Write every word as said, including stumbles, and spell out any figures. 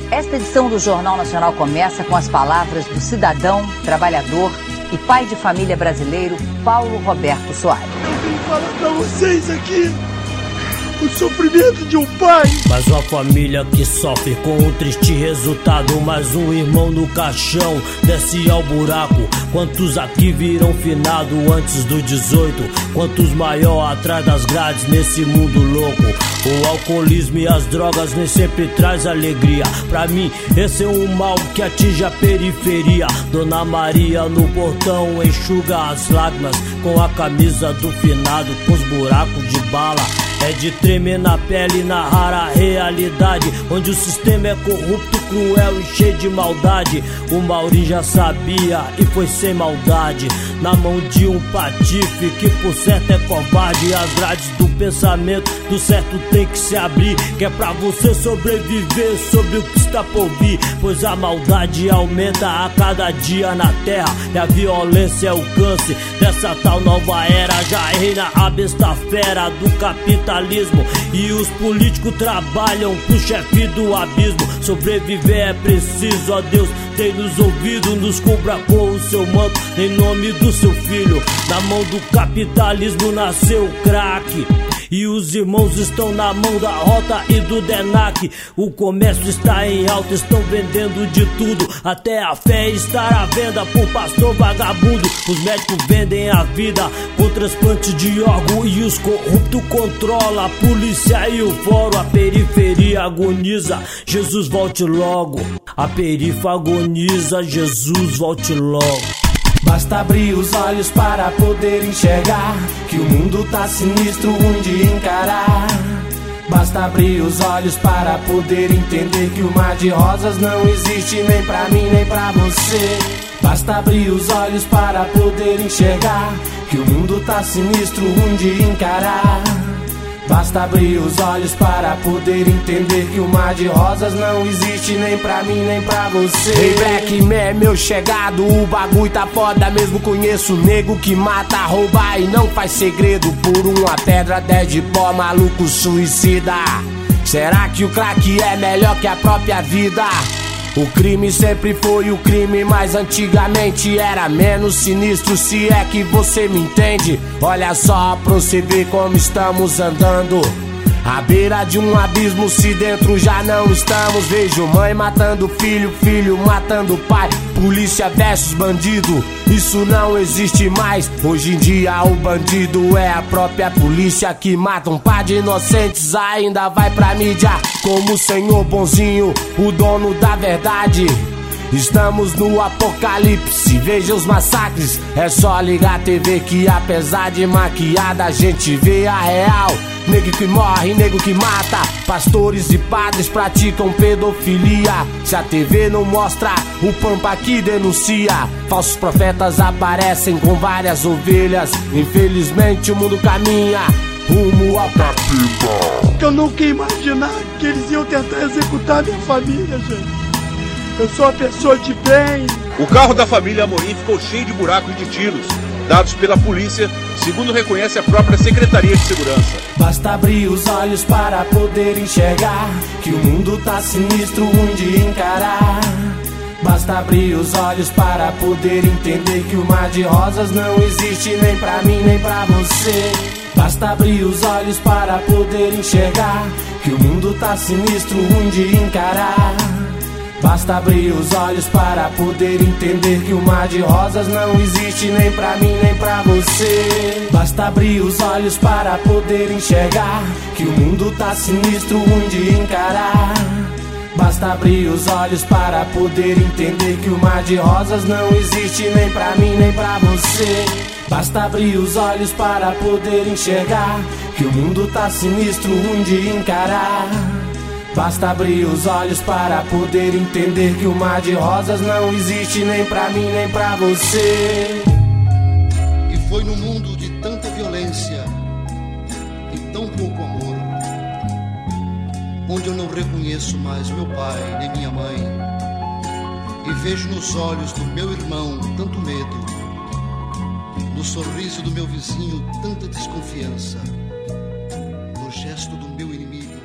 Esta edição do Jornal Nacional começa com as palavras do cidadão, trabalhador e pai de família brasileiro Paulo Roberto Soares. Eu vim falar para vocês aqui o sofrimento de um pai. Mas uma família que sofre com um triste resultado. Mais um irmão no caixão, desce ao buraco. Quantos aqui viram finado antes do dezoito? Quantos maior atrás das grades nesse mundo louco? O alcoolismo e as drogas nem sempre traz alegria. Pra mim esse é um mal que atinge a periferia. Dona Maria no portão enxuga as lágrimas com a camisa do finado, com os buracos de bala. É de tremer na pele, narrar a realidade, onde o sistema é corrupto, cruel e cheio de maldade. O Mauri já sabia e foi sem maldade, na mão de um patife que por certo é covarde. As grades do pensamento do certo tem que se abrir, que é pra você sobreviver sobre o que está por vir. Pois a maldade aumenta a cada dia na terra, e a violência é o câncer dessa tal nova era. Já reina a besta fera do capitalismo, e os políticos trabalham pro chefe do abismo. Sobreviver é preciso, ó Deus, tem nos ouvido, nos cubra com o seu manto em nome do seu filho. Na mão do capitalismo nasceu o crack, e os irmãos estão na mão da Rota e do Denac. O comércio está em alta, estão vendendo de tudo, até a fé está à venda por pastor vagabundo. Os médicos vendem a vida com transplante de órgão, e os corruptos controlam a polícia e o fórum. A periferia agoniza, Jesus volte logo. A perifa agoniza, Jesus volte logo. Basta abrir os olhos para poder enxergar que o mundo tá sinistro, ruim de encarar. Basta abrir os olhos para poder entender que o mar de rosas não existe nem pra mim nem pra você. Basta abrir os olhos para poder enxergar que o mundo tá sinistro, ruim de encarar. Basta abrir os olhos para poder entender que o mar de rosas não existe nem pra mim nem pra você. Hey Black Man, meu chegado, o bagulho tá foda mesmo. Conheço nego que mata, rouba e não faz segredo. Por uma pedra, dez de pó, maluco suicida. Será que o crack é melhor que a própria vida? O crime sempre foi o crime, mas antigamente era menos sinistro, se é que você me entende. Olha só pra você ver como estamos andando, à beira de um abismo, se dentro já não estamos. Vejo mãe matando filho, filho matando pai, polícia versus bandido, isso não existe mais. Hoje em dia o bandido é a própria polícia, que mata um par de inocentes, ainda vai pra mídia como o senhor bonzinho, o dono da verdade. Estamos no apocalipse, veja os massacres, é só ligar a T V que apesar de maquiada a gente vê a real. Nego que morre, nego que mata, pastores e padres praticam pedofilia. Se a T V não mostra, o Pampa que denuncia. Falsos profetas aparecem com várias ovelhas. Infelizmente o mundo caminha rumo ao capeta. Eu nunca ia imaginar que eles iam tentar executar minha família, gente. Eu sou uma pessoa de bem. O carro da família Amorim ficou cheio de buracos de tiros, dados pela polícia, segundo reconhece a própria Secretaria de Segurança. Basta abrir os olhos para poder enxergar que o mundo tá sinistro, ruim de encarar. Basta abrir os olhos para poder entender que o mar de rosas não existe nem pra mim nem pra você. Basta abrir os olhos para poder enxergar que o mundo tá sinistro, ruim de encarar. Basta abrir os olhos para poder entender que o mar de rosas não existe nem pra mim nem pra você. Basta abrir os olhos para poder enxergar que o mundo tá sinistro, ruim de encarar. Basta abrir os olhos para poder entender que o mar de rosas não existe nem pra mim nem pra você. Basta abrir os olhos para poder enxergar que o mundo tá sinistro, ruim de encarar. Basta abrir os olhos para poder entender que o mar de rosas não existe nem pra mim nem pra você. E foi no mundo de tanta violência e tão pouco amor, onde eu não reconheço mais meu pai nem minha mãe, e vejo nos olhos do meu irmão tanto medo, no sorriso do meu vizinho tanta desconfiança, no gesto do meu inimigo